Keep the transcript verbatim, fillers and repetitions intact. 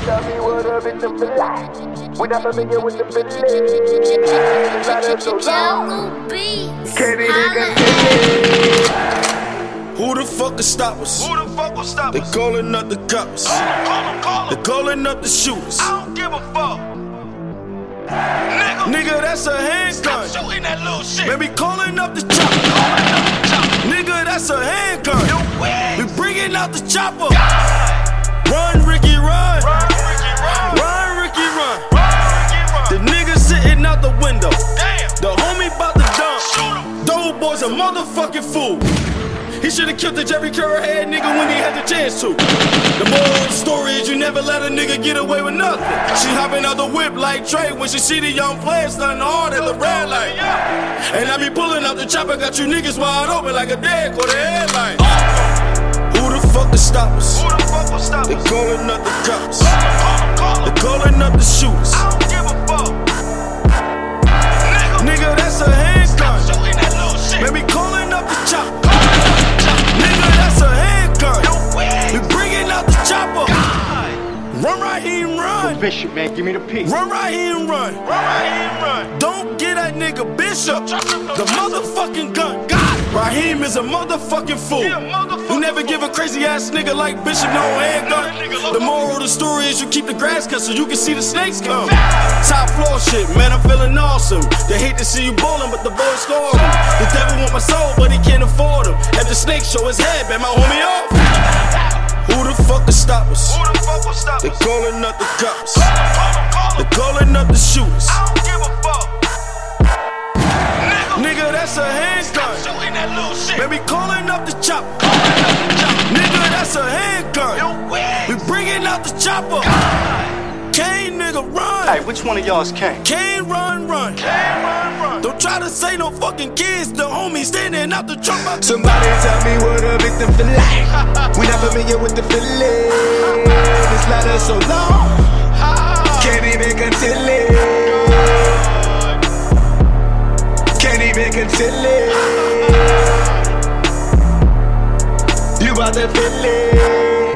tell me what a victim feel like. We not familiar with the feeling. Not so long. Can't even continue. Who the fuck can stop us? Who the fuck will stop They us? calling up the cops. Call 'em, call 'em. They calling up the shooters. I don't give a fuck. Nigga, Nigga, that's a handgun. stop shooting that little shit. Baby, calling up the chopper. Calling up the chopper. Nigga, that's a handgun. You win. We bringing out the chopper. God. Run, Ricky, run. Run, Ricky, run. Run, Ricky, run. Run, Ricky, run. The nigga sitting out the window. Damn. The homie bout to dump. Shoot him. Those boys a motherfucking fool. He should've killed the Jerry Curl head nigga when he had the chance to. The moral of the story is you never let a nigga get away with nothing. She hopping out the whip like Trey when she see the young players stunning hard at the red light. And I be pulling out the chopper, got you niggas wide open like a dead quarter headlight. Who the fuck can stop us? Who the fuck will stop They us? calling up the cops. Call 'em, call 'em. They calling up the shooters. I don't give a fuck. Nigga, Nigga, that's a handgun. shooting that little shit. Baby, calling up the chopper. Calling up the chopper. Nigga, that's a handgun. You We win. bringing out the chopper. God. Run right here and run. Bishop, man, give me the piece. Run right here and run. Run right here and run. Don't get that nigga Bishop. The motherfucking gun. God. Raheem is a motherfucking fool. Yeah, motherfucking You never give a crazy ass nigga like Bishop no handgun. The moral of the story is you keep the grass cut so you can see the snakes come. Top floor shit, man, I'm feeling awesome. They hate to see you ballin', but the boys score 'em. The devil want my soul, but he can't afford him. At the snake show his head, man, my homie off. Who the fuck can stop us? Who the fuck will stop They us? calling up the cops. Call 'em, call 'em. They calling up the shooters. I don't give a fuck. Nigga, Nigga, that's a handgun. shooting that little shit. Baby, calling up the chopper. Calling up the chopper. Nigga, that's a handgun. You win. We bringing out the chopper. Kane, nigga, run. Hey, which one of y'all is Kane? Kane, run, run. Can't run, run. Don't try to say no fucking kids. The homie standing out the trunk. Out the Somebody tell me what a victim feel like. We not familiar with the feeling. This ladder so long. Can't even conceal it. Can't even conceal it. You bout to feel it.